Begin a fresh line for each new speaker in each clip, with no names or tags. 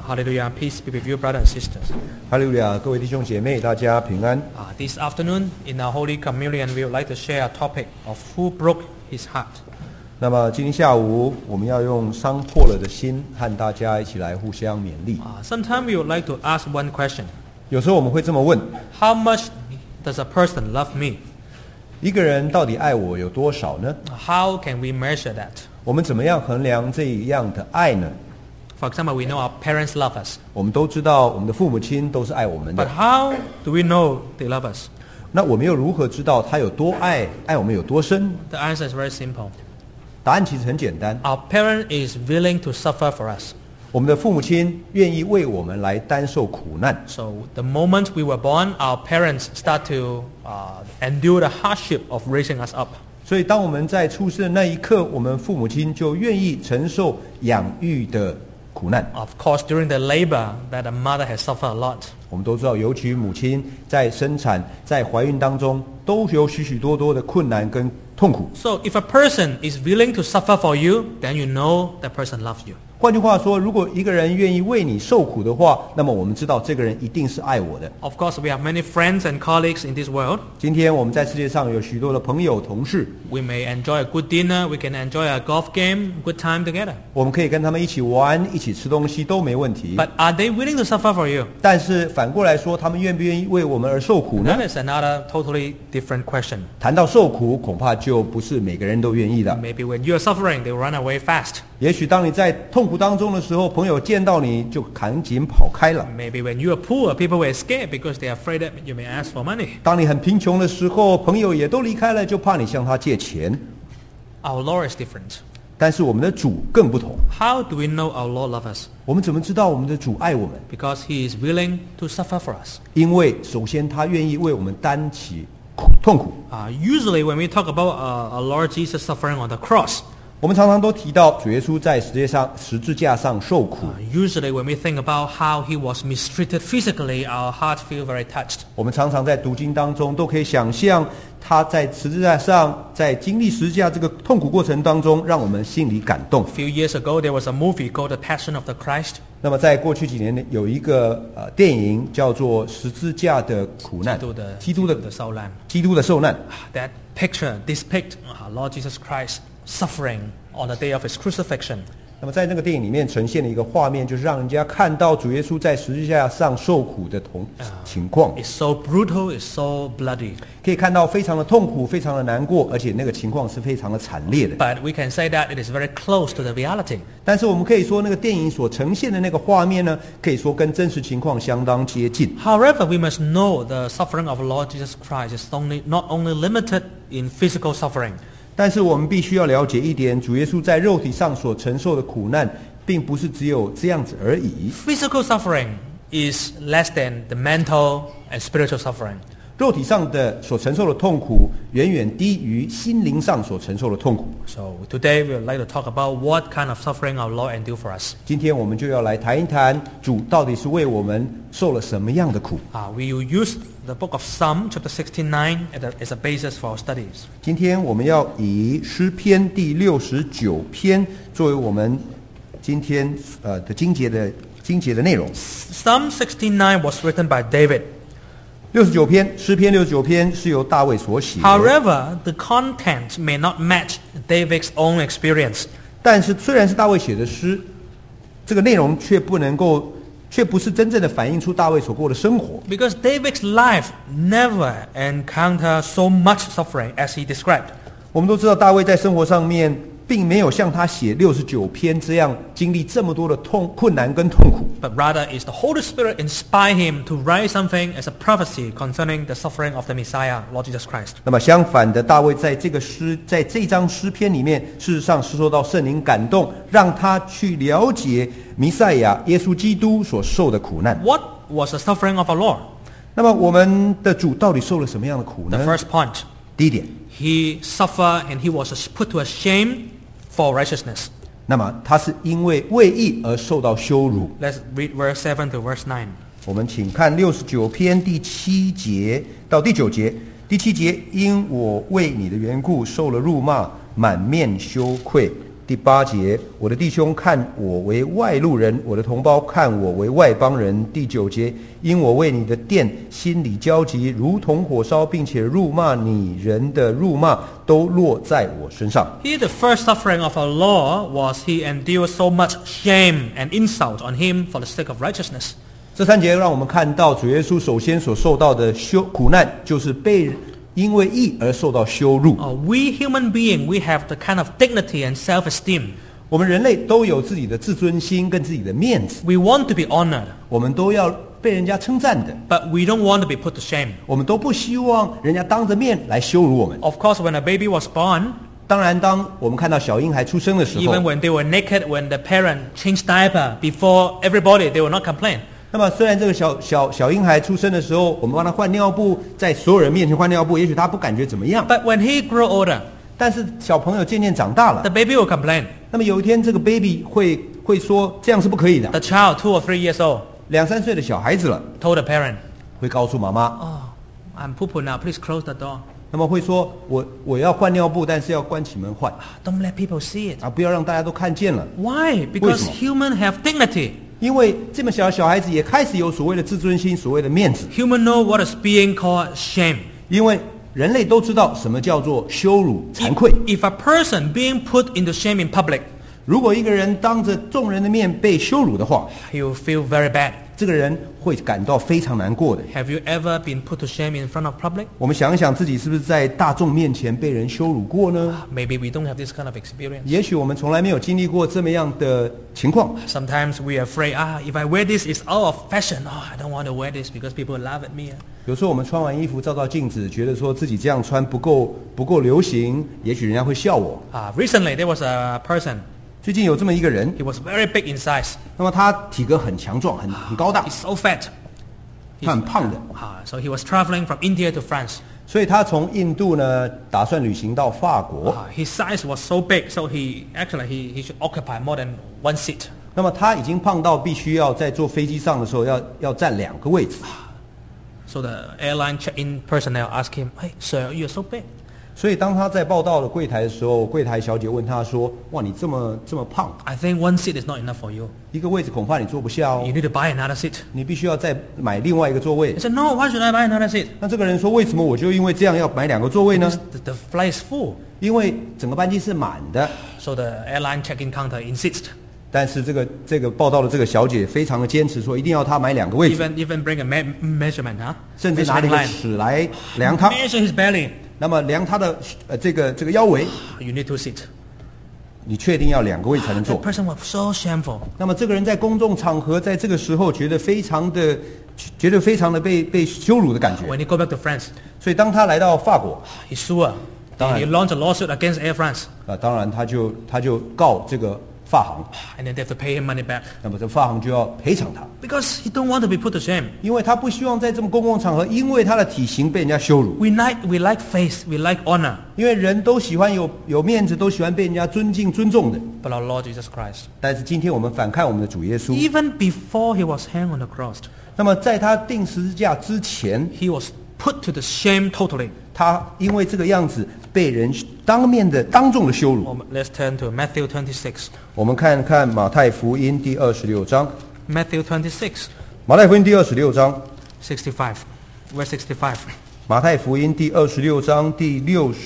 Hallelujah. Peace be with you, brothers and sisters.
哈利路亚，各位弟兄姐妹，大家平安。
This afternoon, in our Holy Communion, we would like to share a topic of who broke his heart.
那么今天下午，我们要用伤破了的心，和大家一起来互相勉励。
Sometimes we would like to ask one question.
有时候我们会这么问
：How much does a person love me?
一个人到底爱我有多少呢？
How can we measure that?
我们怎么样衡量这样的爱呢？
For example, we know our parents love us.
我们都知道，我们的父母亲都是爱我们的。
But how do we know they love us?
那我们又如何知道他有多爱我们有多深？
The answer is very simple.
答案其实很简单。
Our parent is willing to suffer for us.
我们的父母亲愿意为我们来担受苦难。
So the moment we were born, our parents start to endure the hardship of raising us up.
所以当我们在出生的那一刻，我们父母亲就愿意承受养育的苦难。
Of course, during the labor, that a mother has suffered a lot.
我们都知道，尤其母亲在生产、在怀孕当中，都有许许多多的困难跟痛苦。
So if a person is willing to suffer for you, then you know that person loves you.
换句话说，如果一个人愿意为你受苦的话，那么我们知道这个人一定是爱我的。
Of course, we have many friends and colleagues in this world.
今天我们在世界上有许多的朋友、同事，
We may enjoy a good dinner, we can enjoy a golf game, good time together.
我们可以跟他们一起玩、一起吃东西都没问题。
But are they willing to suffer for you?
但是反过来说，他们愿不愿意为我们而受苦呢？
That is another totally different question.
谈到受苦，恐怕就不是每个人都愿意的。
Maybe when you are suffering, they will run away fast.
也许当你在痛苦当中的时候，朋友见到你就赶紧跑开了。
Maybe when you are poor, people will escape because they are afraid that you may ask for money.
当你很贫穷的时候，朋友也都离开了，就怕你向他借钱。
Our Lord is different.
但是我们的主更不同。
How do we know our Lord loves us?
我们怎么知道我们的主爱我们？
Because He is willing to suffer for us.
因为首先他愿意为我们担起痛苦。
Usually when we talk about our Lord Jesus suffering on the cross,
我们常常都提到主耶稣在十字架上受苦。
usually when we think about how He was mistreated physically, our heart feel very touched.
我们常常在读经当中都可以想象他在十字架上，在经历十字架这个痛苦过程当中，让我们心里感动。
A few years ago, there was a movie called The Passion of the Christ.
那么在过去几年有一个电影叫做《十字架的苦难》，基督的受难。
That picture depict Lord Jesus Christ suffering on the day of His crucifixion.
那么在那个电影里面呈现了一个画面，就是让人家看到主耶稣在十字架上受苦的情况。
It's so brutal, it's so bloody.
可以看到非常的痛苦，非常的难过，而且那个情况是非常的惨烈的。
But we can say that it is very close to the reality.
但是我们可以说，那个电影所呈现的那个画面呢，可以说跟真实情况相当接近。
However, we must know the suffering of Lord Jesus Christ is not only limited in physical suffering.
但是我们必须要了解一点，主耶稣在肉体上所承受的苦难，并不是只有这样子而已。
Physical suffering is less than the mental and spiritual suffering.
肉体上的所承受的痛苦，远远低于心灵上所承受的痛苦。
So today we would like to talk about what kind of suffering our Lord endured for us.
今天我们就要来谈一谈，主到底是为我们受了什么样的苦。
We will use the book of Psalm chapter 69 as a basis for our studies.
今天我们要以诗篇第69篇作为我们今天的经节的内容。
Psalm 69 was written by David.
69篇，诗篇69篇是由大卫所写。
However, the content may not match David's own experience.
但是虽然是大卫写的诗，这个内容却不是真正的反映出大卫所过的生活。
Because David's life never encountered so much suffering as he described.
我们都知道大卫在生活上面并没有像他写69篇这样经历这么多的困难跟痛苦。
But rather, is the Holy Spirit inspire him to write something as a prophecy concerning the suffering of the Messiah, Lord Jesus Christ.
那么相反的，大卫在这张诗篇里面，事实上是受到圣灵感动，让他去了解弥赛亚耶稣基督所受的苦难。
What was the suffering of our Lord?
那么我们的主到底受了什么样的苦
The
呢？
first point,
第一点，
he suffered and he was put to a shame for righteousness.
那么他是因为为义而受到羞辱。
Let's read verse 7 to verse 9.
我们请看69篇第7节到第9节。第7节，因我为你的缘故受了辱骂，满面羞愧， 第8节，我的弟兄看我为外路人，我的同胞看我为外邦人。第9节，因我为你的殿心里焦急，如同火烧，并且辱骂你人的辱骂都落在我身上。
Here the first suffering of our Lord was he endured so much shame and insult on him for the sake of righteousness.
这3节让我们看到主耶稣首先所受到的苦难，就是被因为义而受到羞辱。
We human beings, we have the kind of dignity and self-esteem.
我们人类都有自己的自尊心跟自己的面子，
We want to be honored,
我们都要被人家称赞的，
but we don't want to be put to shame.
我们都不希望人家当着面来羞辱我们。
Of course, when a baby was born,
当然，当我们看到小婴孩出生的时候，
even when they were naked, when the parent changed diaper before everybody, they will not complain.
那么虽然这个小婴孩出生的时候，我们帮他换尿布，在所有人面前换尿布，也许他不感觉怎么样，
But when he grew older,
但是小朋友渐渐长大了
the，baby will complain.
那么有一天这个 baby 会说这样是不可以的。
The child, 2 or 3 years old,
2、3岁的小孩子了，
told the parent,
会告诉妈妈，
"Oh, I'm poo-poo now. Please close the door.
那么会说我要换尿布，但是要关起门换
Don't let people see it."
啊，不要让大家都看见了。
Why? Because
为什么？
humans have dignity.
因为这么小的小孩子也开始有所谓的自尊心，所谓的面子。
Humans know what is being called shame.
因为人类都知道什么叫做羞辱、惭愧。
If a person being put into shame in public,
如果一个人当着众人的面被羞辱的话，
he will feel very bad.
这个人会感到非常难过的。
Have you ever been put to shame in front of public?
我们想一想自己是不是在大众面前被人羞辱过呢？
Maybe we don't have this kind of experience.
也许我们从来没有经历过这么样的情况。
Sometimes we are afraid, if I wear this, it's out of fashion. I don't want to wear this because people laugh at me.
有时候我们穿完衣服照照镜子，觉得说自己这样穿不够流行，也许人家会笑我。
Recently, there was a person.
最近有这么一个人，
He was very big in size.
那么他体格很强壮，很高大
He's，so fat.
他很胖的，
So he was traveling from India to France.
所以他从印度呢打算旅行到法国。
His size was so big, so he should occupy more than one seat.
那么他已经胖到必须要在坐飞机上的时候要占2个位置。
So the airline check-in personnel asked him, "Hey, sir, you're so big."
所以当他在报到了柜台的时候，柜台小姐问他说：“哇，你这么胖，
I think one seat is not enough for you.
一个位置恐怕你坐不下哦
You，need to buy another seat.
你必须要再买另外一个座位
He。said, "No, why should I buy another seat?
那这个人说：“为什么我就因为这样要买2个座位呢？
The flight is full."
因为整个班机是满的。
So the airline check-in counter insists.
但是这个报道的这个小姐非常的坚持，说一定要他买2个位置，
Even bring a measurement, huh?
甚至拿了一
Measuring
个
line.
尺来量他，
Measure his belly.
那么量他的这个腰围，
You need 2 seats.
你确定要2个位才能
That
坐。
person was so shameful.
那么这个人在公众场合，在这个时候觉得非常的被羞辱的感觉。
When he go back to France,
所以当他来到法国，
he sued her. He launched a lawsuit against Air France.
当然他就告这个法航，
And then they have to pay him money back.
那么这法航就要赔偿他，
Because he don't want to be put to shame.
因为他不希望在这么公共场合，因为他的体型被人家羞辱。
We like face, we like honor.
因为人都喜欢有面子，都喜欢被人家尊敬尊重的。
But our Lord Jesus Christ,
但是今天我们反看我们的主耶稣，
even before he was hanged on the cross,
那么在他钉十字架之前，
he was put to the shame totally.
他因为这个样子被人当众的羞辱。
Let's turn to Matthew 26.
我们看看马太福音第26章，
Matthew 26,
马太福音第26章，
65. Verse 65.
马太福音第26章第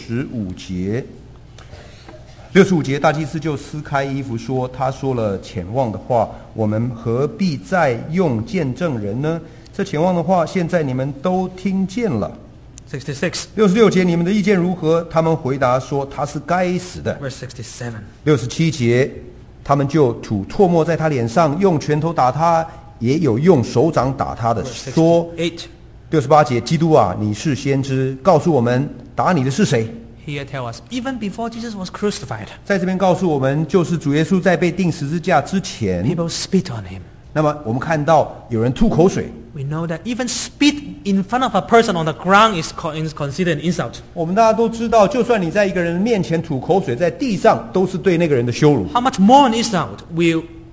65节。65节，大祭司就撕开衣服说：“他说了僭妄的话，我们何必再用见证人呢？这僭妄的话，现在你们都听见了。”
66.
66节，你们的意见如何？他们回答说：“他是该死的。”
Verse 67.
67节，他们就吐唾沫在他脸上，用拳头打他，也有用手掌打他的，
Verse
说
68.
：“68节，基督啊，你是先知，告诉我们，打你的是谁？”
Here tell us, even before Jesus was crucified,
在这边告诉我们，就是主耶稣在被钉十字架之前，
people spit on him.
那么我们看到有人吐口水。
We know that even spit in front of a person on the ground is considered an insult.
我们大家都知道，就算你在一个人面前吐口水，在地上都是对那个人的羞辱。
How much more an insult will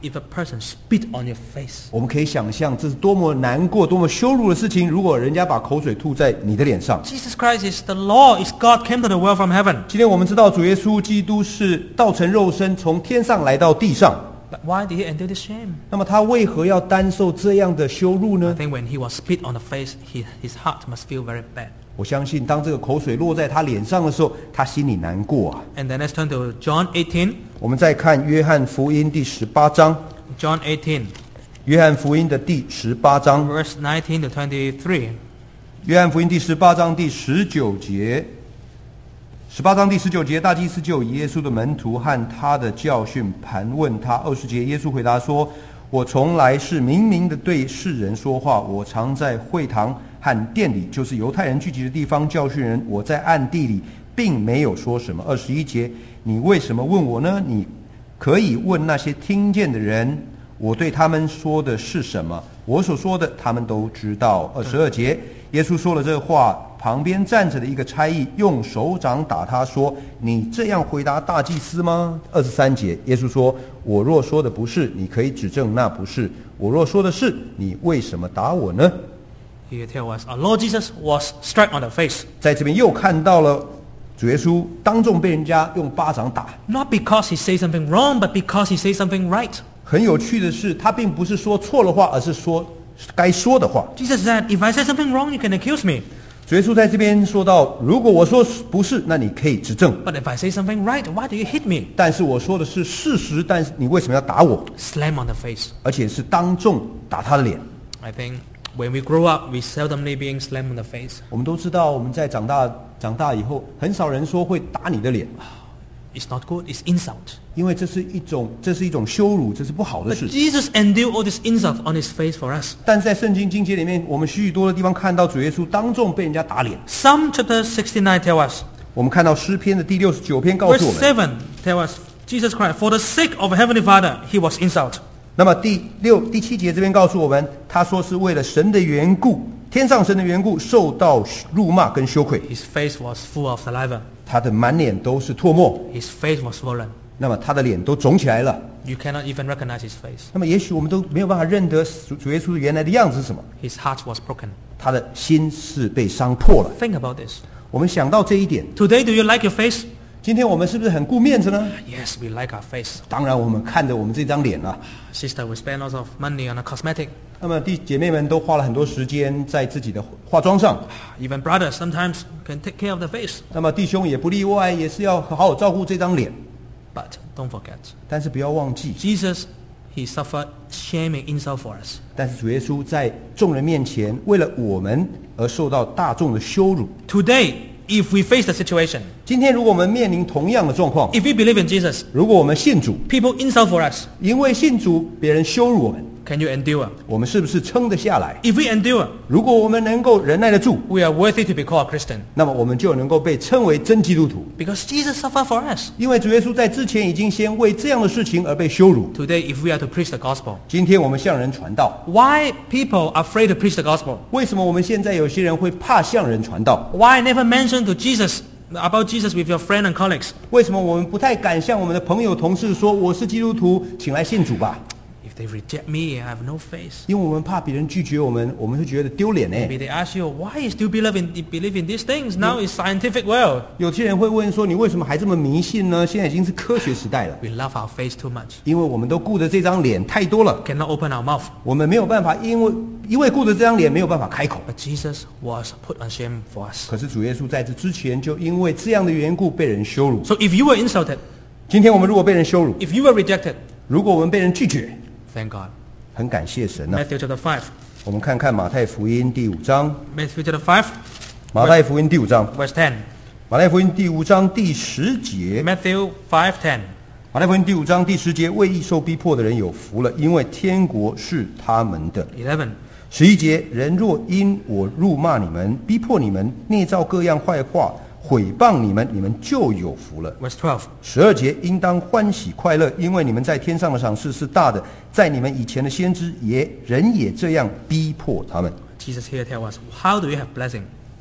if a person spit on your face.
我们可以想象这是多么难过、多么羞辱的事情。如果人家把口水吐在你的脸上，
Jesus Christ is the Lord, is God came to the world from heaven.
今天我们知道主耶稣基督是道成肉身，从天上来到地上。
But why did he endure this shame?
那么他为何要担受这样的羞辱
I
呢？
think when he was spit on the face, his heart must feel very bad.
我相信当这个口水落在他脸上的时候，他心里难过啊。
And then let's turn to John 18.
我们再看约翰福音第18章，
John 18,
约翰福音的第18章，
verse 19 to 23.
约翰福音第18章第19节。18章第19节，大祭司就以耶稣的门徒和他的教训盘问他。20节，耶稣回答说：“我从来是明明的对世人说话，我常在会堂和殿里，就是犹太人聚集的地方教训人。我在暗地里并没有说什么。”21节，你为什么问我呢？你可以问那些听见的人，我对他们说的是什么？我所说的，他们都知道。22节，耶稣说了这话，旁边站着的一个差役用手掌打他说：“你这样回答大祭司吗？”23节，耶稣说：“我若说的不是，你可以指证那不是；我若说的是，你为什么打我呢？”
Here tell us, our Lord Jesus was struck on the face.
在这边又看到了主耶稣当众被人家用巴掌打。
Not because he said something wrong, but because he said something right.
很有趣的是，他并不是说错了话，而是说该说的话。
Jesus said, if I said something wrong, you can accuse me.
主耶稣在这边说到，如果我说不是，那你可以指正；
But if I say something right, why do you hit me?
但是我说的是事实，但是你为什么要打我？
Slam on the face.
而且是当众打他的脸。
I think when we grow up, we seldomly being slammed on the face.
我们都知道，我们在长大以后，很少人说会打你的脸，
It's not good, it's insult.
因为这是一种羞辱，这是不好的
But
事。
Jesus endured all this insult on his face for us.
但是在圣经经节里面，我们许多的地方看到主耶稣当众被人家打脸。
Psalm chapter 69 tell us.
我们看到诗篇的第69篇告诉我
Verse
们，
7 tell us, Jesus Christ, for the sake of a heavenly Father, he was insult.
那么第7节这边告诉我们，他说是为了神的缘故，天上神的缘故，受到辱骂跟羞愧，
His face was full of saliva.
他的满脸都是唾沫，
His face was swollen.
那么他的脸都肿起来了。
You cannot even recognize his face.
那么也许我们都没有办法认得主耶稣原来的样子是什么，
His heart was broken.
他的心是被伤破了。
Think about this.
我们想到这一点，
Today, do you like your face?
今天我们是不是很顾面子呢？
Yes, we like our face.
当然，我们看着我们这张脸啊。
Sister, we spend lots of money on a cosmetic.
那么姐妹们都花了很多时间在自己的化妆上，
Even brothers sometimes can take care of the face.
那么弟兄也不例外，也是要好好照顾这张脸。
But don't forget,
但是不要忘记，
Jesus, he suffered shame and insult for us.
但是主耶稣在众人面前，为了我们而受到大众的羞辱。
Today, if we face the situation,
今天如果我们面临同样的状况，
if we believe in Jesus,
如果我们信主，
people insult for us,
因为信主别人羞辱我们，
can you endure?
我们是不是撑得下来？
If we endure,
如果我们能够忍耐得住，
we are worthy to be called a Christian.
那么我们就能够被称为真基督徒。
Because Jesus suffered for us.
因为主耶稣在之前已经先为这样的事情而被羞辱。
Today, if we are to preach the gospel,
今天我们向人传道，
why people are afraid to preach the gospel?
为什么我们现在有些人会怕向人传道？
Why never mention to Jesus about Jesus with your friend and colleagues?
为什么我们不太敢向我们的朋友、同事说我是基督徒，请来信主吧？
If they reject me, I have no face.
因为我们怕别人拒绝我们，我们会觉得丢脸呢。
Maybe they ask you, why you still believe in these things? Now it's scientific world.
有些人会问说，你为什么还这么迷信呢？现在已经是科学时代了。
We love our face too much.
因为我们都顾着这张脸太多了，
Cannot open our mouth.
我们没有办法，因为顾着这张脸没有办法开口。
But Jesus was put on shame for us.
可是主耶稣在这之前就因为这样的缘故被人羞辱。
So if you were insulted,
今天我们如果被人羞辱，
if you were rejected,
如果我们被人拒绝，
thank God.
很感谢神啊。
Matthew chapter 5.
我们看看马太福音第5章，
Matthew chapter 5,
马太福音第5章，
verse 10.
马太福音第5章第10节，
Matthew 5:10.
马太福音第5章第10节，为义受逼迫的人有福了，因为天国是他们的。
11.
11节，人若因我辱骂你们、逼迫你们、捏造各样坏话、毁谤你们，你们就有福了。
Verse 12.
12节，应当欢喜快乐，因为你们在天上的赏赐是大的，在你们以前的先知人也这样逼迫他们。
Jesus here tells us, how do we have blessing?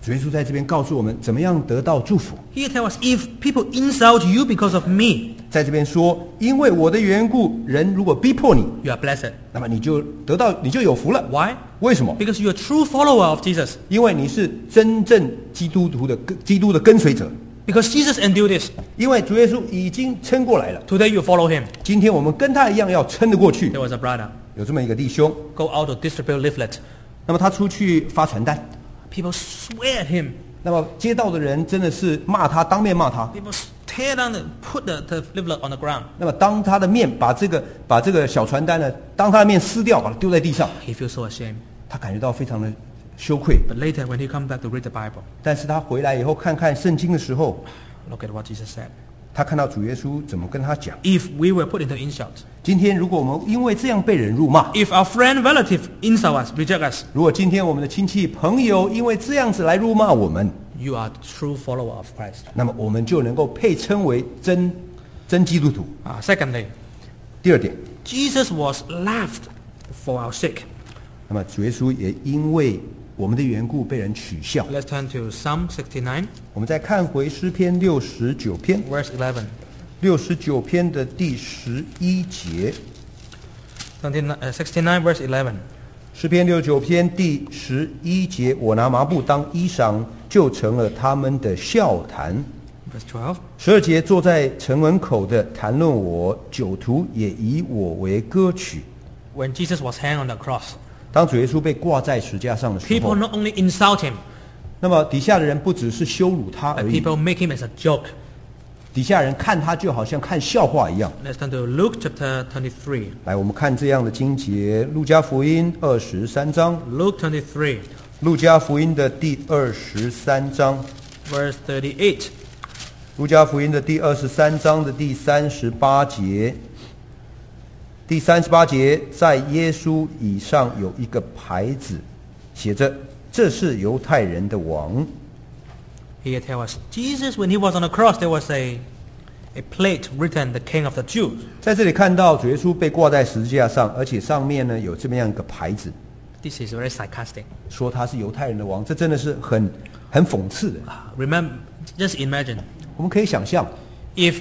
主耶稣在这边告诉我们怎么样得到祝福。
He tells us, if people insult you because of me,
在这边说，因为我的缘故，人如果逼迫你，
you are blessed.
那么你就有福了。
Why?
为什么？
Because you are a true follower of Jesus.
因为你是真正基督的跟随者。
Because Jesus endured this.
因为主耶稣已经撑过来了。
Today you follow him.
今天我们跟他一样要撑得过去。
There was a brother
有这么一个弟兄，
go out to distribute leaflet.
那么他出去发传单，
People swear at him.
那么街道的人真的是骂他，当面骂他。
People tear down, put the leaflet on the ground.
那么当他的面把这个小传单呢，当他的面撕掉，把它丢在地上，
He feels so ashamed.
他感觉到非常的羞愧。
But later when he comes back to read the Bible,
但是他回来以后看看圣经的时候，
look at what Jesus said.
他看到主耶稣怎么跟他讲。
If we were put into insult,
今天如果我们因为这样被人辱骂，
if our friend, relative insult us, reject us,
如果今天我们的亲戚朋友因为这样子来辱骂我们，
you are true follower of Christ.
那么我们就能够配称为真基督徒。
Secondly,
第二点，
Jesus was laughed for our sake.
那么主耶稣也因为我们的缘故被人取笑。
Let's turn to Psalm 69,
我们再看回诗篇69篇，
verse 11.
69篇的第11节。
69 verse 11.
诗篇69篇第11节，我拿麻布当衣裳，就成了他们的笑谈。
Verse 12.
12节，坐在城门口的谈论我，酒徒也以我为歌曲。
When Jesus was hanged on the cross,
当主耶稣被挂在石架上的时
people
候，
not only insult him,
那么底下的人不只是羞辱他
but
而已，
people make him as a joke.
底下人看他就好像看笑话一样。
Let's turn to Luke chapter 23.
来，我们看这样的经节，路加福音23章，
Luke 23,
路加福音的第23章，
verse 38.
路加福音的第23章的第38节。第38节，在耶稣以上有一个牌子，写着：“这是犹太人的王。”
Here tells us, Jesus, when he was on the cross, there was a plate written, the King of the Jews.
在这里看到主耶稣被挂在十字架上，而且上面呢有这么样一个牌子，
This is very sarcastic.
说他是犹太人的王，这真的是很讽刺的。
Remember, just imagine,
我们可以想象，
if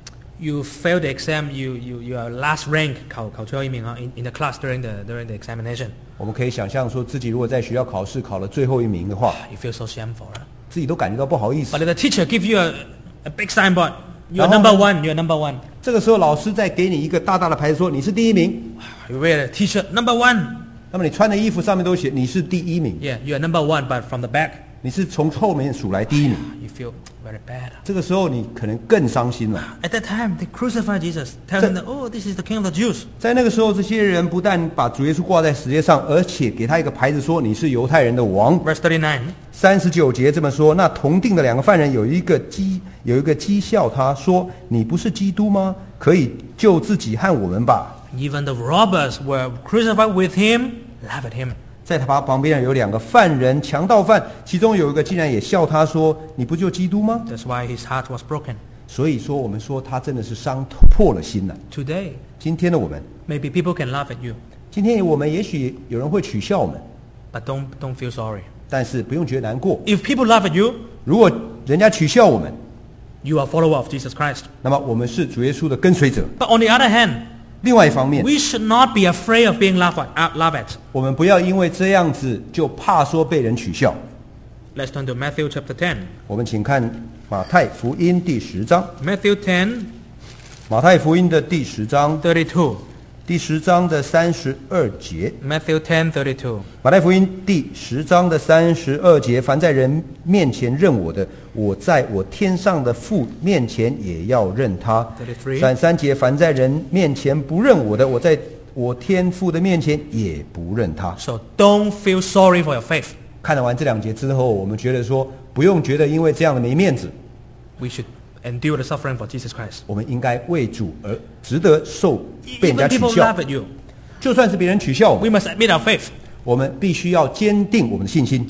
you fail the exam, you are last rank 考最后一名 in the class during the examination.
我们可以想象说自己如果在学校考试考了最后一名的话，
You feel so shameful, right?
自己都感觉到不好意思
But。if the teacher gives you a big signboard, you're
然后
number one, you're number one.
这个时候老师再给你一个大大的牌子说你是第一名，
You wear a t-shirt, number one.
那么你穿的衣服上面都写你是第一名，
Yeah, you're number one, but from the back,
你是从后面数来第一名。
you feel very bad.
这个时候你可能更伤心了。
At that time, they crucified Jesus, tell him that, oh, this is the King of the Jews.
在那个时候，这些人不但把主耶稣挂在石阶上，而且给他一个牌子说你是犹太人的王。
Verse 39.
39节这么说，那同定的两个犯人有一个讥笑他说：“你不是基督吗？可以救自己和我们吧。
Even the robbers were crucified with him, laugh at him. ”
在他旁边有两个犯人，强盗犯，其中有一个竟然也笑他说：“你不就基督吗
That's why his heart was broken.？”
所以说，我们说他真的是伤破了心了。
Today,
今天的我们，
maybe people can laugh at you,
今天我们也许有人会取笑我们，
but don't feel sorry.
但是不用觉得难过。
If people laugh at you,
如果人家取笑我们，
you are a follower of Jesus Christ.
那么我们是主耶稣的跟随者。
But on the other hand,
另外一方面，
we should not be afraid of being laughed at.
我们不要因为这样子就怕说被人取笑。
Let's turn to Matthew chapter 10.
我们请看马太福音第10章，
Matthew 10,
马太福音的第10章，
32.
第10章的32节。
Matthew 10, 32.
马太福音第10章的32节，凡在人面前认我的，我在我天上的父面前也要认他。
33.
33节，凡在人面前不认我的，我在我天父的面前也不认他。
So don't feel sorry for your faith.
看了完这2节之后，我们觉得说，不用觉得因为这样的没面子，
We should endure the suffering for Jesus Christ.
我们应该为主而值得被人
Even
家取
people
笑
laugh。at you,
就算是别人取笑我
we
们，
must admit our faith.
我们必须要坚定我们的信心。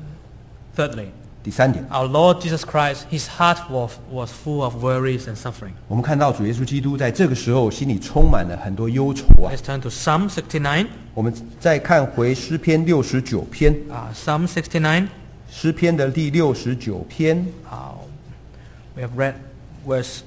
Thirdly,
第3点，
our Lord Jesus Christ, his heart was full of worries and suffering.
我们看到主耶稣基督在这个时候心里充满了很多忧愁啊。
Let's turn to Psalm 69.
我们再看回诗篇69篇，
Psalm 69.
诗篇的第69篇，
We have read verse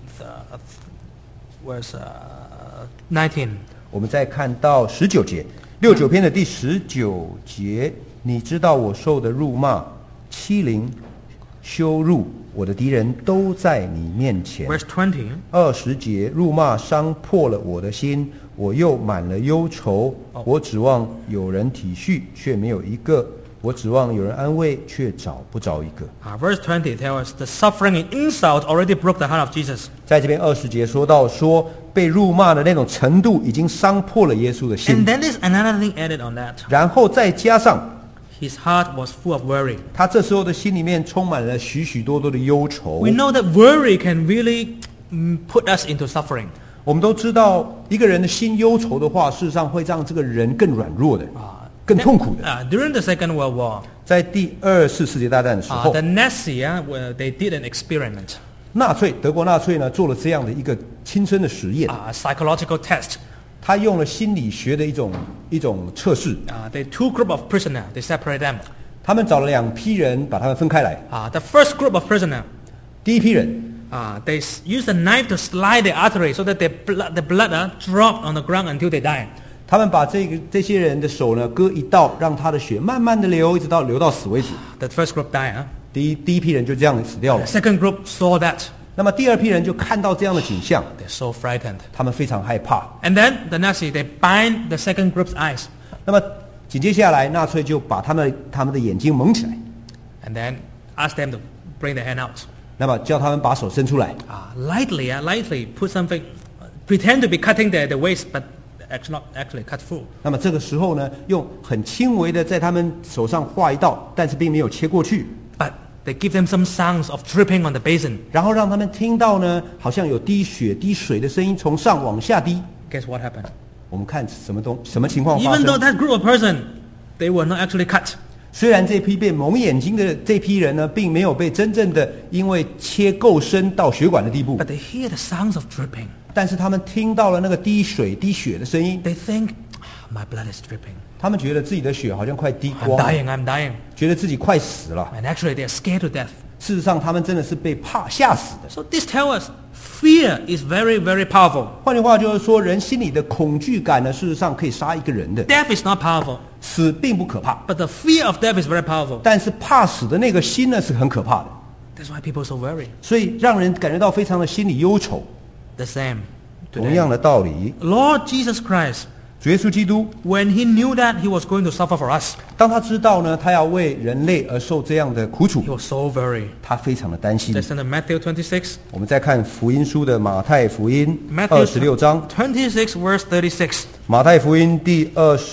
19.
我们再看到19节，69篇的第19节，你知道我受的辱骂、欺凌、羞辱，我的敌人都在你面前。
Verse 20.
20节，辱骂伤破了我的心，我又满了忧愁。我指望有人体恤，却没有一个；我指望有人安慰，却找不着一个。
Verse 20 tells us the suffering and insult already broke the heart of Jesus.
在这边20节说到说，被辱骂的那种程度已经伤破了耶稣的
And
心，
then there's another thing added on that.
然后再加上
His heart was full of worry.
他这时候的心里面充满了许许多多的忧愁。
We know that worry can really put us into suffering.
我们都知道，一个人的心忧愁的话，事实上会让这个人更软弱的，更痛苦的。
During the Second World War,
在第2次世界大战的时候，
the Nazi, they did an experiment,
德国纳粹呢做了这样的一个亲身的实验，
a psychological test.
他用了心理学的一种测试，
They two group of prisoner, they separate them.
他们找了2批人，把他们分开来。
The first group of prisoner,
第一批人，
they use a knife to slide the artery so that the blood drop on the ground until they die.
他们把这些人的手呢割一道，让他的血慢慢的流，一直到流到死为止。
The first group die.
第一批人就这样死掉
The
了。
second group saw that.
那么第2批人就看到这样的景象，
They're so frightened.
他们非常害怕。
And then the Nazi, they bind the second group's eyes.
那么紧接下来，纳粹就把他们的眼睛蒙起来，
And then ask them to bring their hand out.
那么叫他们把手伸出来，
Lightly put something, pretend to be cutting the waist, but actually cut through.
那么这个时候呢，用很轻微的在他们手上划一道，但是并没有切过去，
But they give them some sounds of dripping on the basin.
然后让他们听到呢，好像有滴血滴水的声音从上往下滴。
Guess what happened?
我们看什么情况发
Even though
生？
that group of person, they were not actually cut.
虽然这批被蒙眼睛的这批人呢，并没有被真正的因为切够深到血管的地步，
But they hear the sounds of dripping.
但是他们听到了那个滴水滴血的声音，
They think, my blood is dripping.
他们觉得自己的血好像快滴
I'm
光了，
I'm dying.
觉得自己快死了。
And actually they're scared to death.
事实上，他们真的是被吓死的。
So this tells us fear is very, very powerful.
换句话就是说，人心里的恐惧感呢，事实上可以杀一个人的。
Death is not powerful,
死并不可怕，
but the fear of death is very powerful.
但是怕死的那个心呢是很可怕的，
That's why people are so worried.
所以让人感觉到非常的心理忧愁。
The same
同样
today.
的道理，
Lord Jesus Christ,
主耶稣基督，
when he knew that he was going to suffer for us,
当他知道呢，他要为人类而受这样的苦楚
he，was so worried.
他非常的担心。
Let's turn to Matthew 26.
我们再看福音书的马太福音
Matthew
26章，
26 verse 36.
马太福音第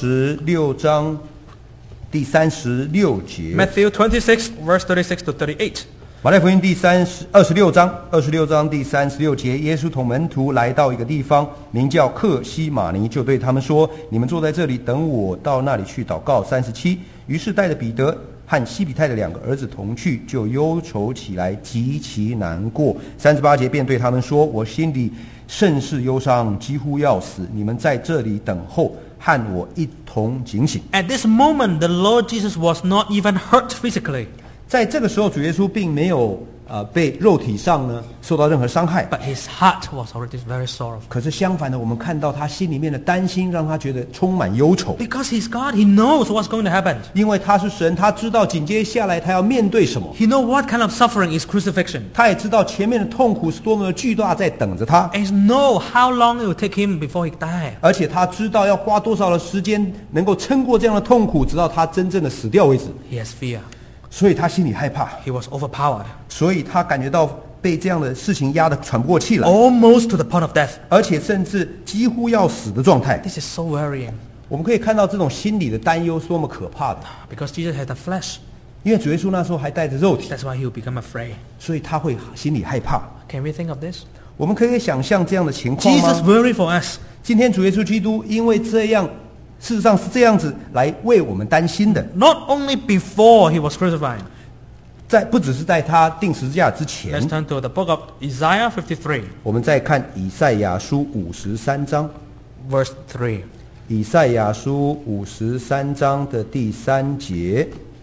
26章第36节。
Matthew 26 verse 36 to 38.
马太福音第26章第36节，耶稣同门徒来到一个地方，名叫克西马尼，就对他们说：“你们坐在这里，等我到那里去祷告。”37，于是带着彼得和西比泰的2个儿子同去，就忧愁起来，极其难过。38节便对他们说：“我心里甚是忧伤，几乎要死。你们在这里等候，和我一同警醒。”
At this moment, the Lord Jesus was not even hurt physically,
在这个时候，主耶稣并没有被肉体上呢受到任何伤害。
but his heart was already very sorrowful.
可是相反的，我们看到他心里面的担心，让他觉得充满忧愁。
Because he's God, he knows what's going to happen.
因为他是神，他知道紧接下来他要面对什么，
He knows what kind of suffering is crucifixion.
他也知道前面的痛苦是多么的巨大，在等着他。
And he knows how long it will take him before he dies.
而且他知道要花多少的时间能够撑过这样的痛苦，直到他真正的死掉为止。
He has fear.
所以他心里害怕，
He was overpowered,
所以他感觉到被这样的事情压得喘不过气来，
almost to the point of death.
而且甚至几乎要死的状态。
This is so worrying
我们可以看到这种心理的担忧是多么可怕的，
because Jesus had the flesh.
因为主耶稣那时候还带着肉体，
That's why he will become afraid.
所以他会心里害怕。
Can we think of this?
我们可以想象这样的情况
Jesus
吗？
worried for us.
今天主耶稣基督因为这样，事实上是这样子来为我们担心的，
Not only before he was crucified.
不只是在他定十字架之前
Let's，turn to the book of Isaiah 53,
我们再看以赛亚书53章，
verse 3.
以赛亚书53章的第3节，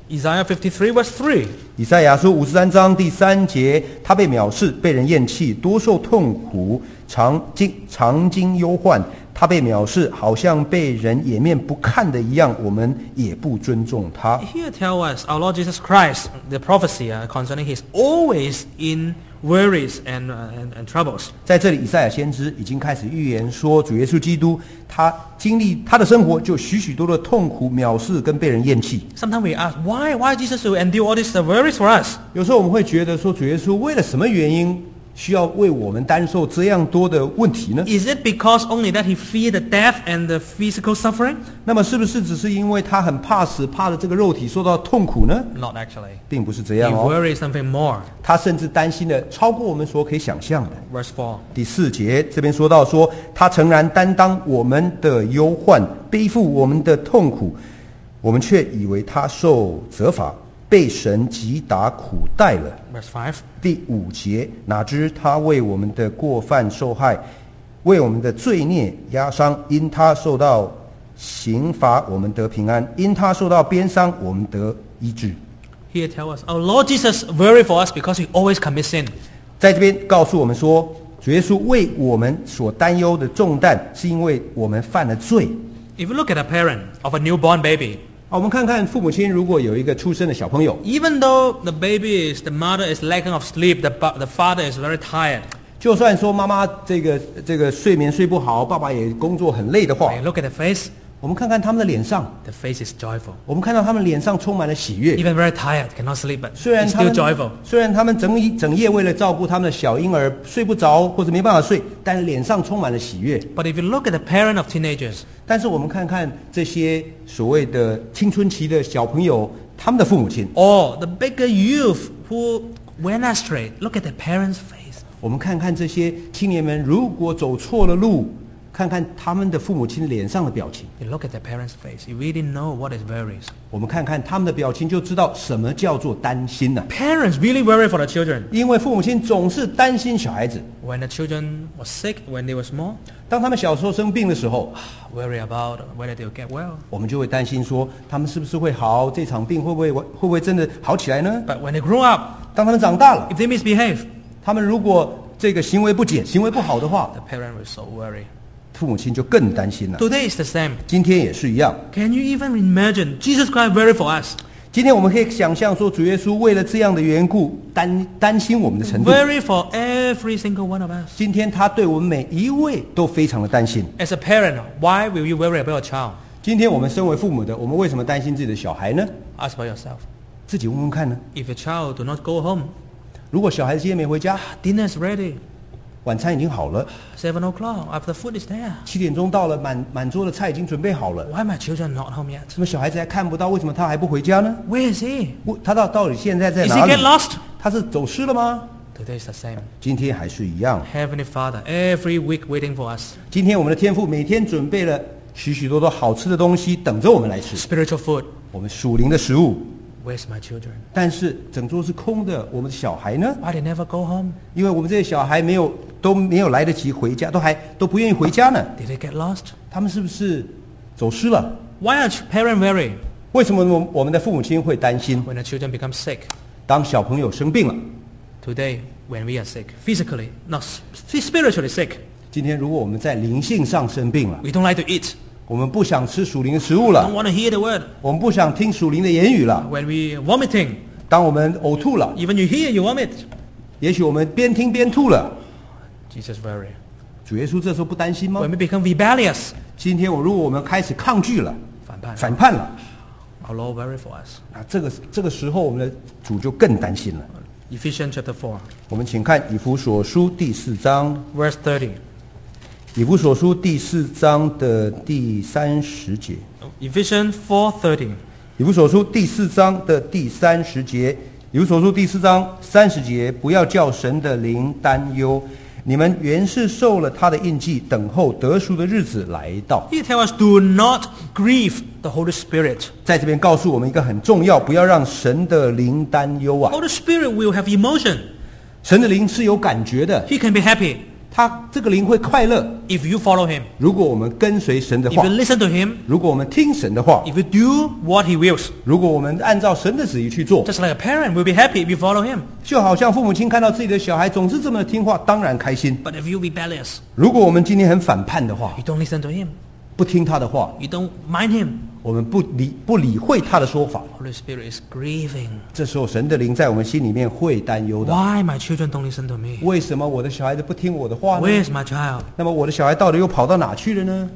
Isaiah 53 verse 3.
以赛亚书53章第3节，他被藐视，被人厌弃，多受痛苦，常经忧患。他被藐视，好像被人掩面不看的一样，我们也不尊重他。
Here tell us our Lord Jesus Christ, the prophecy concerning His always in worries and troubles.
在这里，以赛亚先知已经开始预言说，主耶稣基督他经历他的生活就许多的痛苦、藐视跟被人厌弃。
Sometimes we ask, why Jesus will endure all these worries for us?
有时候我们会觉得说，主耶稣为了什么原因需要为我们担受这样多的问题呢？
Is it because only that He feared the death and the physical suffering?
那么是不是只是因为他很怕死，怕的这个肉体受到痛苦呢？
Not actually.
并不是这
He
样哦，
worries something more.
他甚至担心的超过我们所可以想象的。
Verse 4.
第4节这边说到说，他诚然担当我们的忧患，背负我们的痛苦，我们却以为他受责罚，被神击打苦待了。
Verse 5.
第5节，哪知他为我们的过犯受害，为我们的罪孽压伤，因他受到刑罚，我们得平安；因他受到鞭伤，我们得医治。
Here tell us, our Lord Jesus worry for us because He always commits sin.
在这边告诉我们说，主耶稣为我们所担忧的重担，是因为我们犯了罪。
If you look at a parent of a newborn baby,
好，我们看看父母亲如果有一个出生的小朋友，
even though the mother is lacking of sleep, the father is very tired.
就算说妈妈这个睡眠睡不好，爸爸也工作很累的话，
When you look at the face,
我们看看他们的脸上，
the face is joyful.
我们看到他们脸上充满了喜悦。
Even very tired, cannot sleep, but
虽然
he's
他
still
们
joyful.
虽然他们整夜为了照顾他们的小婴儿睡不着或者没办法睡，但是脸上充满了喜悦。
But if you look at the parent of teenagers,
但是我们看看这些所谓的青春期的小朋友，他们的父母亲，
or the bigger youth who went astray, look at the parents' face.
我们看看这些青年们如果走错了路，看看他们的父母亲脸上的表情，
You look at the parents' face, you really know what is worries.
我们看看他们的表情就知道什么叫做担心了。
Parents really worry for the children.
因为父母亲总是担心小孩子，
When the children were sick, when they were small,
当他们小时候生病的时候，
worry about whether they'll get well.
我们就会担心说他们是不是会好，这场病会不会真的好起来呢？
But when they grow up,
当他们长大了，
if they misbehave,
他们如果这个行为不检、行为不好的话，
the parent will so worry.
父母亲就更担心了。
Today is the same.
今天也是一样。
Can you even imagine Jesus Christ worry for us?
今天我们可以想象说，主耶稣为了这样的缘故担心我们的程度。
Worry for every single one of us.
今天他对我们每一位都非常的担心。
As a parent, why will you worry about a child?
今天我们身为父母的，我们为什么担心自己的小孩呢？
Ask about yourself.
自己问问看呢。
If your child do not go home,
如果小孩子今天没回家，
dinner is ready.
晚餐已经好了，
7 o'clock, after food is there.
7点钟到了，满桌的菜已经准备好了。
Why my children not home yet?
那么小孩子还看不到，为什么他还不回家呢？
Where is he?
他到底现在在
Is
哪
he
里
get？lost?
他是走失了吗？
Today is the same.
今天还是一样。
Heavenly Father, every week waiting for us.
今天我们的天父每天准备了许多好吃的东西等着我们来吃，
Spiritual food.
我们属灵的食物。
Where's my children?
但是整桌是空的，我们的小孩呢？
Why they never go home?
因为我们这些小孩都没有来得及回家，都不愿意回家呢。
Did they get lost?
他们是不是走失了？
Why are parents worry
为什么我们的父母亲会担心？
when the children become sick?
当小朋友生病了，
Today, when we are sick, physically, not spiritually sick,
今天如果我们在灵性上生病了，
we don't like to eat,
我们不想吃属灵的食物
don't
了，
want to hear the word.
我们不想听属灵的言语了。
When we vomiting,
当我们呕吐了，
even you hear, you vomit.
也许我们边听边吐了。
Jesus worry.
主耶稣这时候不担心吗
When？we become rebellious,
今天如果我们开始抗拒了、
反叛。
反叛了，
Our Lord worry for us.
那这个时候我们的主就更担心了。
Ephesians chapter 4,
我们请看以弗所书第4章，
verse 30.
以弗所书第4章的第30节。
Ephesians 4:30.
以弗所书第4章的第30节，以弗所书第4章30节，不要叫神的灵担忧，你们原是受了他的印记，等候得赎的日子来到。
He tells us, do not grieve the Holy Spirit.
在这边告诉我们一个很重要，不要让神的灵担忧啊。
Holy Spirit will have emotion.
神的灵是有感觉的，
He can be happy.
他这个灵会快乐。
if you follow him,
如果我们跟随神的
if
话
you，listen to him,
如果我们听神的话，
if you do what he wills.
如果我们按照神的旨意去做，
Just like a parent will be happy if you follow him.
就好像父母亲看到自己的小孩总是这么听话，当然开心。
But if you rebellious,
如果我们今天很反叛的话，
you don't listen to him,
不听他的话，
you don't mind him,
我们不理会他的说法，
Holy Spirit is grieving.
这时候神的灵在我们心里面会担忧的。
Why my children don't listen to me?
为什么我的小孩子不听我的话呢？
Where's my child?
那么我的小孩到底又跑到哪去了呢？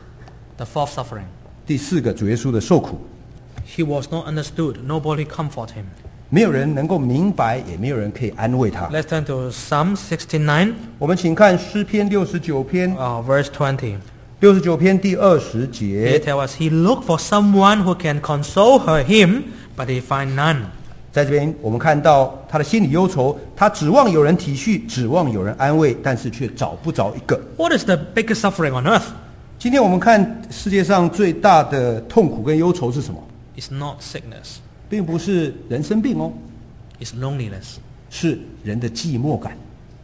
The fourth suffering.
第四个，主耶稣的受苦，
He was not understood. Nobody comfort him.
没有人能够明白，也没有人可以安慰他。
Let's turn to Psalm 69,
我们请看诗篇69篇，
verse 20.
69篇第20
He
节，
tells us he looked for someone who can console him, but he find none.
在这边我们看到他的心里忧愁，他指望有人体恤，指望有人安慰，但是却找不着一个。
What is the biggest suffering on earth?
今天我们看世界上最大的痛苦跟忧愁是什么？
It's not sickness.
并不是人生病哦，
It's loneliness.
是人的寂寞感。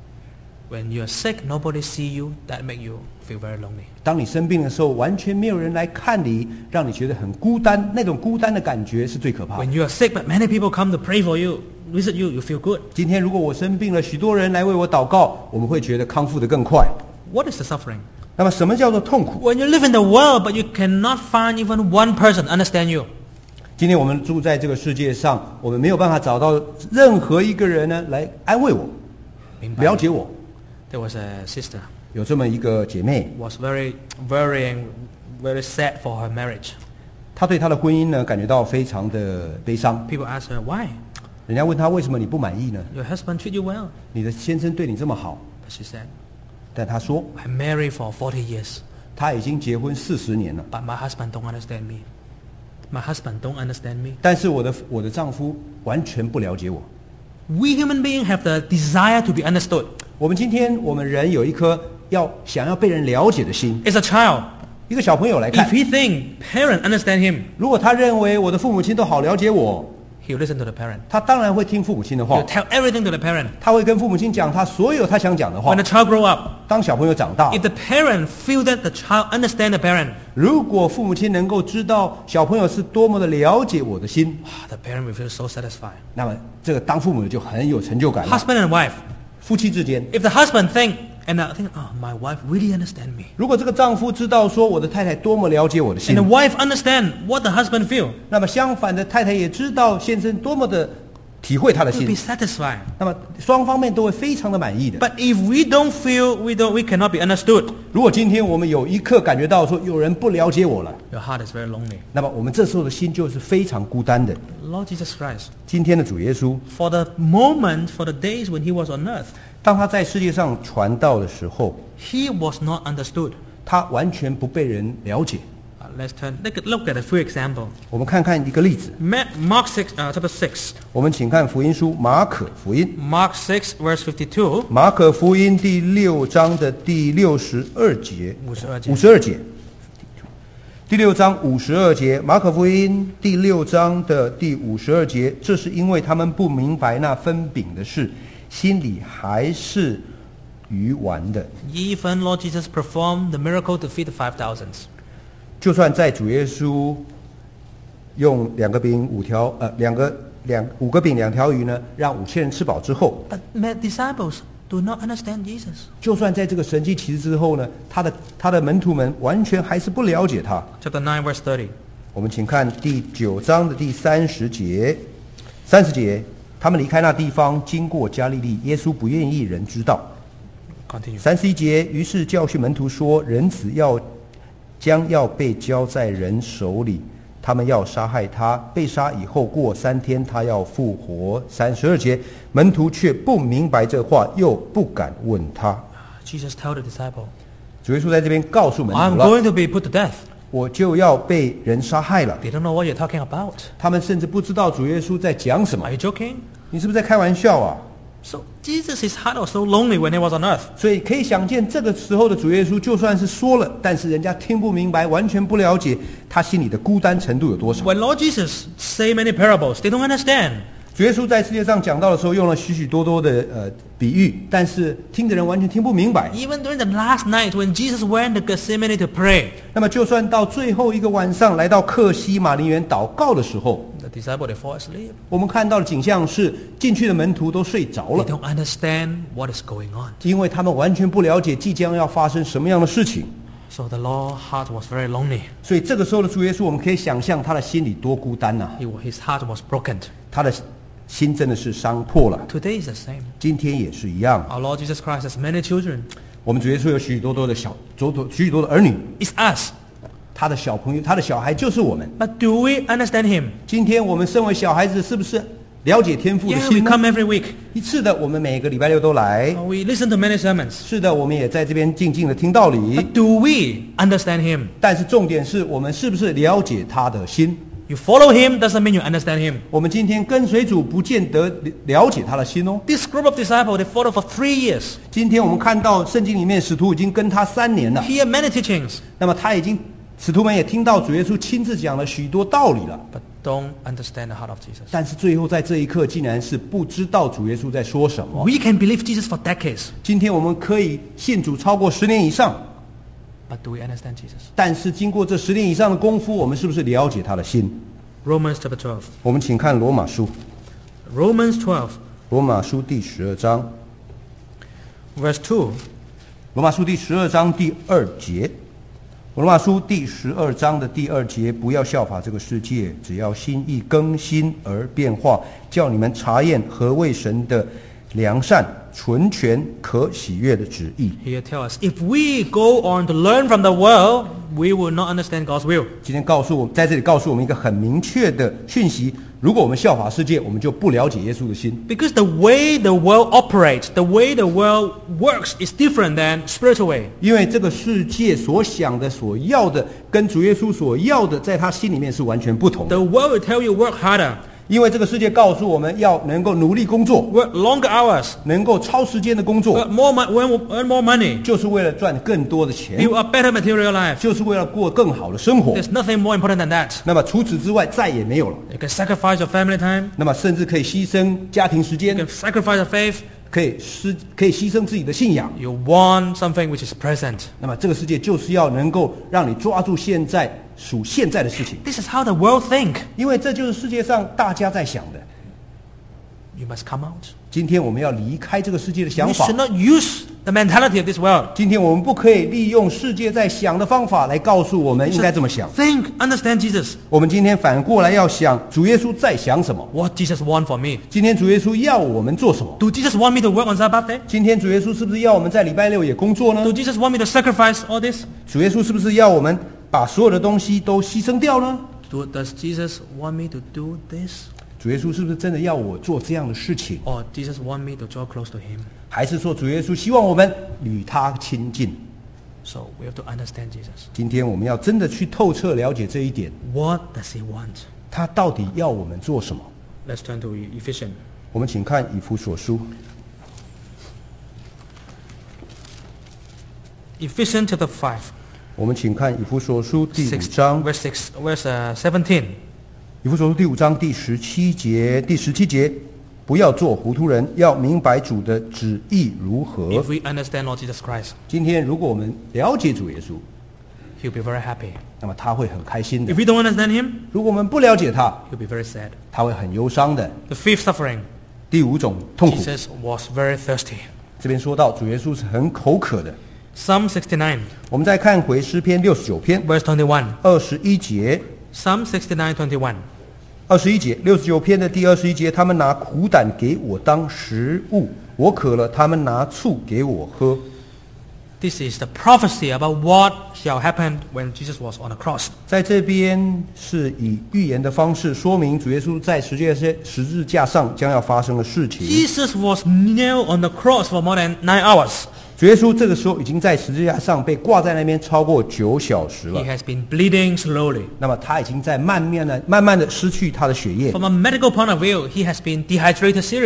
When you're sick, nobody see you. That make you feel very lonely.
当你生病的时候，完全没有人来看你，让你觉得很孤单，那种孤单的感觉是最可怕的。
When you are sick, but many people come to pray for you, visit you, you feel good.
今天如果我生病了，许多人来为我祷告，我们会觉得康复得更快。
What is the suffering?
那么什么叫做痛苦？
When you live in the world, but you cannot find even one person understand you.
今天我们住在这个世界上，我们没有办法找到任何一个人呢来安慰我、了解我。
There was a sister
有这么一个姐妹，
was very worrying, very sad for her marriage.
她对她的婚姻呢感觉到非常的悲伤。
People ask her, why?
人家问她为什么你不满意呢？
Your husband treat you well.
你的先生对你这么好，
But she said,
但她说
I married for 40 years,
她已经结婚40年了，
but my husband don't understand me. My husband don't understand me.
但是我的丈夫完全不了解我。
We human beings have the desire to be understood.
我们今天我们人有一颗想要被人了解的心。
As a child,
一个小朋友来
if
看，
he think parent understand him,
如果他认为我的父母亲都好了解我，
he'll listen to the parent.
他当然会听父母亲的话
He'll，tell everything to the parent.
他会跟父母亲讲他所有他想讲的话
When the。child grow up,
当小朋友长大，
if the parent feel that the child understand the parent,
如果父母亲能够知道小朋友是多么的了解我的心，
the parent will feel so satisfied.
那么这个当父母的就很有成就感了。
Husband and wife,
夫妻之间，
if the husband think, and think, oh, my wife really understand me.
如果这个丈夫知道说我的太太多么了解我的
And
心
the，wife understand what the husband feel,
那么相反的太太也知道先生多么的体会他的
will be
心，
satisfied.
那么双方面都会非常的满意的。
But if we don't feel, we cannot be understood,
如果今天我们有一刻感觉到说有人不了解我了，
your heart is very lonely.
那么我们这时候的心就是非常孤单的。
Lord Jesus Christ,
今天的主耶稣，
for the moment, for the days when he was on earth,
当他在世界上传道的时候，
he was not understood.
他完全不被人了解。
Let's look at a few examples.
我们看看一个例子，
Mark 6, chapter 6.
我们请看福音书马可福音，
Mark 6, verse 52.
马可福音第6章的第62节，
52节。
52节，第6章52节，马可福音第6章的第52节，这是因为他们不明白那分饼的事，心里还是愚顽的。
Even Lord Jesus performed the miracle to feed the 5,000.
就算在主耶稣用5个饼2条鱼呢，让5000人吃饱之后，
But my disciples do not understand Jesus.
就算在这个神迹奇事之后呢，他的门徒们完全还是不了解他。
Chapter 9, verse 30.
我们请看第9章的第30节，30节，他们离开那地方，经过加利利，耶稣不愿意人知道。
Continue.
31节，于是教训门徒说，人子将要被交在人手里，他们要杀害他，被杀以后过3天他要复活。32节，门徒却不明白这话，又不敢问他。
Jesus told the disciple,
主耶稣在这边告诉门
I'm
徒了，
going to be put to death.
我就要被人杀害了。
They don't know what you're talking about.
他们甚至不知道主耶稣在讲什么
Are。you joking?
你是不是在开玩笑啊？
So Jesus' heart was so lonely when he was on earth.
所以可以想见，这个时候的主耶稣就算是说了，但是人家听不明白，完全不了解他心里的孤单程度有多少。
When Lord Jesus say many parables, they don't understand.
主耶稣在世界上讲道的时候，用了许许多多的比喻，但是听的人完全听不明白。
Even during the last night when Jesus went to Gethsemane to pray,
那么，就算到最后一个晚上，来到克西马尼园祷告的时候，
the disciples they fall asleep.
我们看到的景象是，进去的门徒都睡着
They
了，
don't understand what is going on.
因为他们完全不了解即将要发生什么样的事情。
So the Lord's heart was very lonely.
所以这个时候的主耶稣，我们可以想象他的心里多孤单呐、
His heart was broken.
他的心真的是伤破了。
Today is the same.
今天也是一样，
Our Lord Jesus Christ has many children.
我们主耶稣有许许多多的许许多的儿女，
It's us.
他的小朋友，他的小孩就是我们。
But do we understand Him?
今天我们身为小孩子，是不是了解天父的
Yeah, we
心呢？
come every week.
是的，我们每个礼拜六都来。
We listen to many sermons.
是的，我们也在这边静静的听道理。
But do we understand Him?
但是重点是我们是不是了解他的心？
You follow Him doesn't mean you understand Him.
我们今天跟随主，不见得了解他的心哦。
This group of disciples, they followed for 3 years.
今天我们看到圣经里面，使徒已经跟他3年了，
Hear many teachings,
那么使徒们也听到主耶稣亲自讲了许多道理了。
but don't understand the heart of Jesus.
但是最后在这一刻，竟然是不知道主耶稣在说什么。
We can believe Jesus for decades,
今天我们可以信主超过10年以上，
but do we understand Jesus?
但是经过这10年以上的功夫，我们是不是了解他的心？
Romans chapter 12.
我们请看罗马书，
Romans 12,
罗马书第12章，
verse 2.
罗马书第12章第2节。罗马书第12章的第2节，不要效法这个世界，只要心意更新而变化，叫你们查验何为神的良善、纯全、可喜悦的旨意。
Here tell us, if we go on to learn from the world, we will not understand God's will.
今天在这里告诉我们一个很明确的讯息：如果我们效法世界，我们就不了解耶稣的心。
Because the way the world operates, the way the world works is different than spiritual way.
因为这个世界所想的、所要的，跟主耶稣所要的，在他心里面是完全不同的。
The world will tell you work harder,
因为这个世界告诉我们要能够努力工作，
work longer hours,
能够超时间的工作，
earn more money,
就是为了赚更多的钱，
build a better material life.
就是为了过更好的生活。
There's nothing more important than that.
那么除此之外，再也没有了。
You can sacrifice your family time,
那么甚至可以牺牲家庭时
you
间，
can sacrifice your faith.
可以牺牲自己的信仰。
You want something which is present.
那么这个世界就是要能够让你抓住现在属现在的事情，
This is how the world think.
因为这就是世界上大家在想的。
You must come out.
今天我们要离开这个世界的想
We
法
should。not use the mentality of this world.
今天我们不可以利用世界在想的方法来告诉我们应该这么想。
Think, understand Jesus.
我们今天反过来要想主耶稣在想什么。
What Jesus want for me?
今天主耶稣要我们做什么？
Do Jesus want me to work on Sabbath day?
今天主耶稣是不是要我们在礼拜六也工作呢
Do？ Jesus want me to sacrifice all this?
主耶稣是不是要我们把所有的东西都牺牲掉呢？
Does Jesus want me to do this?
主耶稣是不是真的要我做这样的事情？
Or Jesus want me to draw close to Him?
还是说主耶稣希望我们与他亲近？
So we have to understand Jesus.
今天我们要真的去透彻了解这一点，
What does He want?
他到底要我们做什么？
Let's turn to Ephesians.
我们请看以弗所书，
Ephesians chapter 5.
我们请看以弗所书第5
Six,
章，
verse 17.
以弗所书第5章第17节，第17节，不要做糊涂人，要明白主的旨意如何。
If we understand Lord Jesus Christ,
今天如果我们了解主耶稣，
He'll be very happy.
那么他会很开心的
If；we don't understand Him,
如果我们不了解他，
He'll be very sad.
他会很忧伤的。
The fifth suffering,
第5种痛苦，
Jesus was very thirsty.
这边说到主耶稣是很口渴的。
Psalm 69,
我们再看回诗篇69篇
verse 21.
21节。
Psalm 69, 21.
21节，69篇的第21节，他们拿苦胆给我当食物，我渴了，他们拿醋给我喝。
This is the prophecy about what shall happen when Jesus was on the cross.
在这边是以预言的方式说明主耶稣在十字架上将要发生的事情。
Jesus was nailed on the cross for more than 9 hours.
主耶稣这个时候已经在十字架上被挂在那边超过9小时
He
了，
has been bleeding slowly.
那么他已经在慢慢的失去他的血液。
From a medical point of view, he has been dehydrated seriously.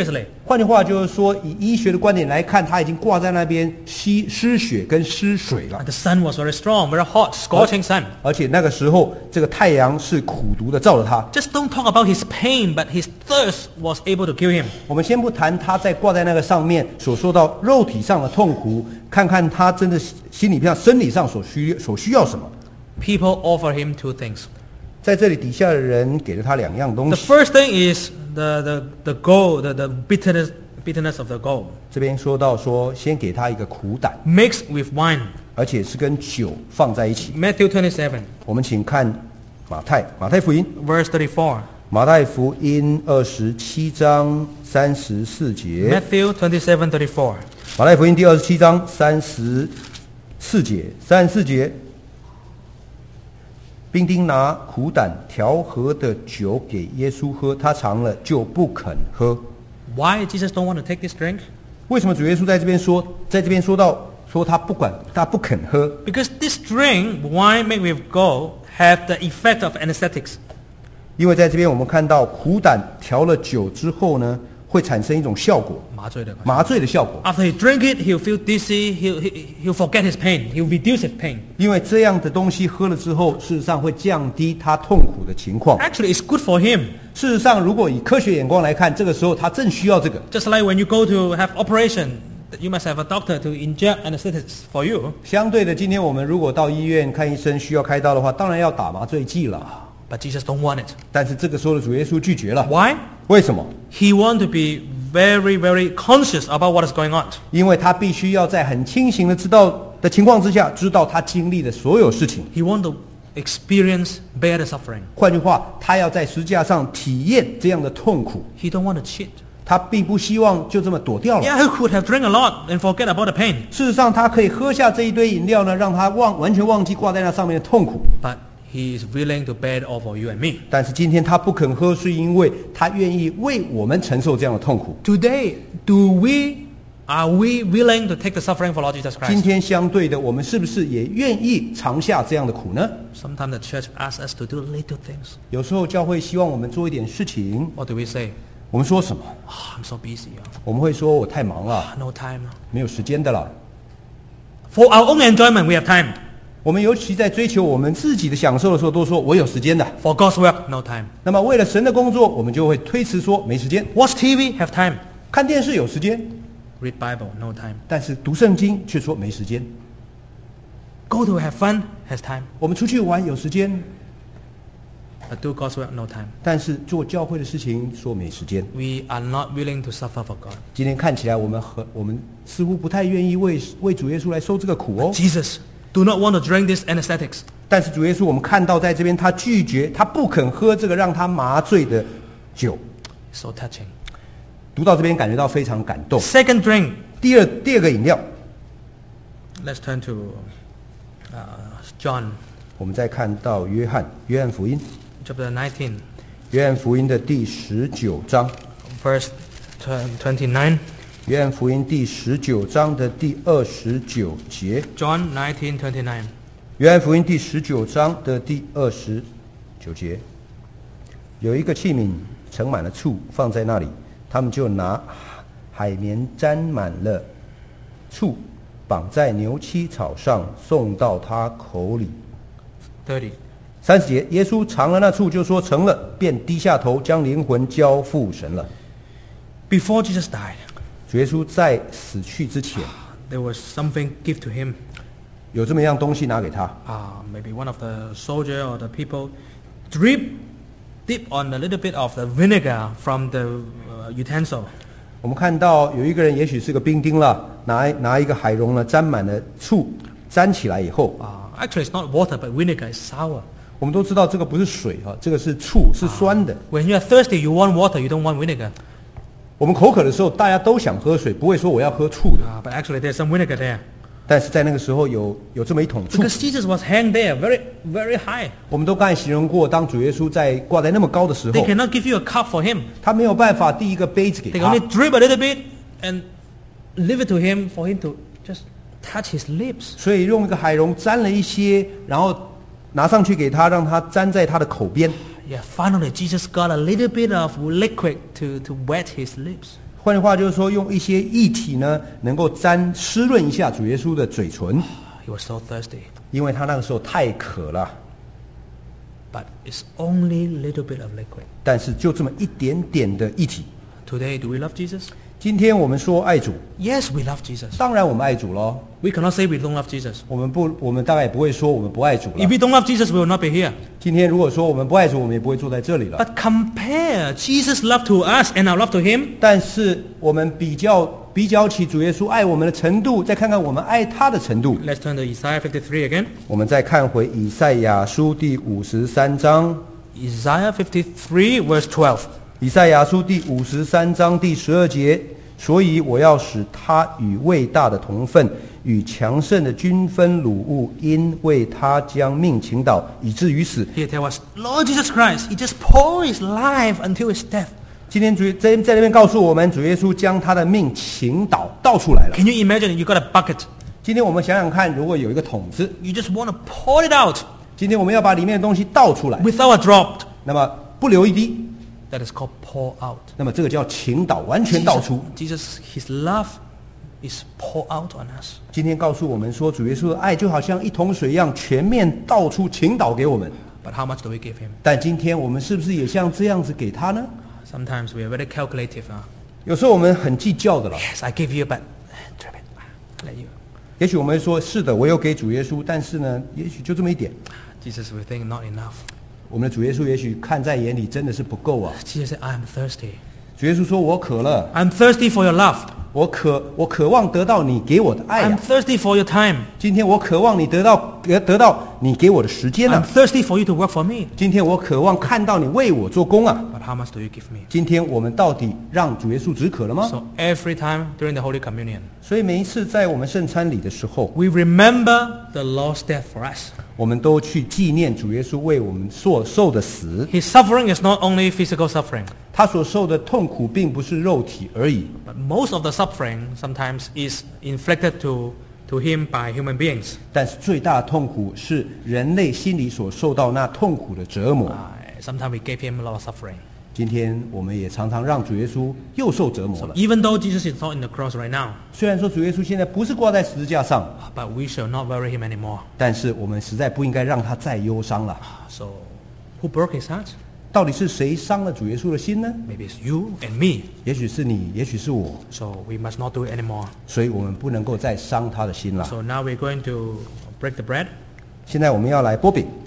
换句话就是说，以医学的观点来看，它已经挂在那边失血跟失水了
And。the sun was very strong, very hot, scorching sun.
而且那个时候，这个太阳是苦毒的照着他。
Just don't talk about his pain, but his thirst was able to kill him.
我们先不谈他在挂在那个上面所受到肉体上的痛苦，看看他真的心理上、生理上所需要什么。
People offer him two things.
在这里底下的人给了他2样东
The
西。
first thing is the gall, the bitterness of the gall,
这边说到说，先给他一个苦胆，
mixed with wine.
而且是跟酒放在一起。
Matthew 27,
我们请看马太福音，
verse 34.
马太福音27章34节。
Matthew 27:34.
马太福音第27章34节，兵丁拿苦胆调和的酒给耶稣喝，他尝了就不肯喝。
Why Jesus don't want to take this drink?
为什么主耶稣在这边说到他不肯喝？
Because this drink, wine made with gall, have the effect of anesthetics.
因为在这边我们看到苦胆调了酒之后呢，会产生一种效果，麻醉的效果。
After he drink it, he'll feel dizzy. He'll forget his pain. He'll reduce his pain.
因为这样的东西喝了之后，事实上会降低他痛苦的情况。
Actually, it's good for him.
事实上，如果以科学眼光来看，这个时候他正需要这个。
Just like when you go to have operation, you must have a doctor to inject anesthetics for you.
相对的，今天我们如果到医院看医生需要开刀的话，当然要打麻醉剂了。
But Jesus don't want it.
但是这个时候的主耶稣拒绝了。
Why?
为什么？
He want to be very, very conscious about what is going on.
因为他必须要在很清醒的知道的情况之下，知道他经历的所有事情。
He want to experience bear the suffering.
换句话，他要在十字架上体验这样的痛苦。
He don't want to cheat.
他并不希望就这么躲掉了。
Yeah, he could have drank a lot and forget about the pain.
事实上，他可以喝下这一堆饮料呢，让他完全忘记挂在那上面的痛苦。
But he is willing to bear it all for you and me.
但是今天他不肯喝，是因为他愿意为我们承受这样的痛苦。
Today, are we willing to take the suffering for Lord Jesus
今
Christ?
天相对的，我们是不是也愿意尝下这样的苦呢？
Sometimes the church asks us to do little things.
有时候教会希望我们做一点事情，
What do we say?
我们说什么？
I'm so busy.
我们会说我太忙了，
No time.
没有时间的了。
For our own enjoyment, we have time.
我们尤其在追求我们自己的享受的时候，都说我有时间的。
For God's work, no time.
那么为了神的工作，我们就会推辞说没时间。
Watch TV, have time.
看电视有时间，
Read Bible, no time.
但是读圣经却说没时间。
Go to have fun, has time.
我们出去玩有时间，
But do God's work, no time.
但是做教会的事情说没时间。
We are not willing to suffer for God.
今天看起来我们似乎不太愿意为主耶稣来受这个苦哦。
Jesus do not want to drink this anesthetics.
但是主耶稣，我们看到在这边他拒绝，他不肯喝这个让他麻醉的酒。
So touching.
读到这边感觉到非常感动。
Second drink.
第二个饮料，
Let's turn to John
我们再看到约翰福音，
chapter 19,
约翰福音的第19章，
verse 29.
约翰福音第19章的第29节。
John 19:29.
约翰福音第19章的第29节，有一个器皿盛满了醋放在那里，他们就拿海绵沾满了醋，绑在牛膝草上，送到他口里。
30.
30节，耶稣尝了那醋，就说成了，便低下头，将灵魂交付神了。
Before Jesus died,
主耶稣在死去之前，
there was something given to him.
有这么一样东西拿给他。
Maybe one of the soldier or the people dip on a little bit of the vinegar from the utensil.
我们看到有一个人，也许是个兵丁了，拿一个海蓉呢，沾满了醋，沾起来以后，
Actually, it's not water, but vinegar is sour.
我们都知道这个不是水哈，这个是醋，是酸的。
When you are thirsty, you want water, you don't want vinegar.
我们口渴的时候，大家都想喝水，不会说我要喝醋的。
But actually, there's some vinegar there.
但是在那个时候有这么一桶醋，
Because Jesus was hanged there, very, very high.
我们都刚才形容过，当主耶稣挂在那么高的时
They
候，
cannot give you a cup for him.
他没有办法递一个杯子给
They
他
can，only drip a little bit and leave it to him for him to just touch his lips.
所以用一个海蓉沾了一些，然后拿上去给他，让他沾在他的口边。
Yeah, finally, Jesus got a little bit of liquid to wet his lips.
换句话就是说，用一些液体呢，能够湿润一下主耶稣的嘴唇，
He was so thirsty.
因为他那个时候太渴了。
But it's only a little bit of liquid.
但是就这么一点点的液体。
Today, do we love Jesus?
今天我们说爱主，
Yes, we love Jesus.
当然我们爱主咯。
We cannot say we don't love Jesus.
我们大概也不会说我们不爱主
If
了。
we don't love Jesus, we will not be here.
今天如果说我们不爱主，我们也不会坐在这里了。
But compare Jesus' love to us and our love to Him.
但是我们比较起主耶稣爱我们的程度，再看看我们爱他的程度。
Let's turn to Isaiah 53 again.
我们再看回以赛亚书第53章，
Isaiah 53 verse 12.
以赛亚书第53章第12节，所以我要使他与伟大的同分，与强盛的均分掳物，因为他将命倾倒，以至于死。
Here tell us, Lord Jesus Christ, He just poured His life until His death.
今天在那边告诉我们，主耶稣将他的命倾倒出来了。
Can you imagine you got a bucket?
今天我们想想看，如果有一个桶子，
You just want to pour it out
今天我们要把里面的东西倒出来，
without a drop.
那么不留一滴，
That is called pour out.
那么这个叫倾倒，完全倒出。
Jesus, His love is pour out on us.
今天告诉我们说，主耶稣的爱就好像一桶水一样，全面倒出倾倒给我们。
But how much do we give Him?
但今天我们是不是也像这样子给他呢？
Sometimes we are very calculative.
有时候我们很计较的了。
Yes, I give you, but drop it. Let you.
也许我们会说，是的，我有给主耶稣，但是呢，也许就这么一点。
Jesus will think not enough.
我们的主耶稣也许看在眼里，真的是不够啊。
Jesus said, I am thirsty.
主耶稣说：“我渴了，
I'm thirsty for your love.
我渴望得到你给我的爱
I'm
啊！
thirsty for your time.
今天我渴望你得到你给我的时间
I'm
啊！
thirsty for you to work for me.
今天我渴望看到你为我做工啊！
But how much do you give me?
今天我们到底让主耶稣止渴了吗？
So every time during the Holy Communion,
所以每一次在我们圣餐礼的时候，
we remember the Lord's death for us.
我们都去纪念主耶稣为我们所受的死。
His suffering is not only physical suffering,
他所受的痛苦并不是肉体而已，
but most of the suffering sometimes is inflicted to him by human beings.
但是最大的痛苦是人类心里所受到那痛苦的折磨。
Sometimes we gave him a lot of suffering.
今天我们也常常让主耶稣又受折磨了。
Even though Jesus is not in the cross right now,
虽然说主耶稣现在不是挂在十字架上，
but we shall not worry him anymore.
但是我们实在不应该让他再忧伤了。
So, who broke his heart?
到底是谁伤了主耶稣的心呢？
Maybe it's you and me.
也许是你，也许是我，
So we must not do it anymore.
所以我们不能够再伤他的心了。
So now we're going to break the bread.
现在我们要来剥饼。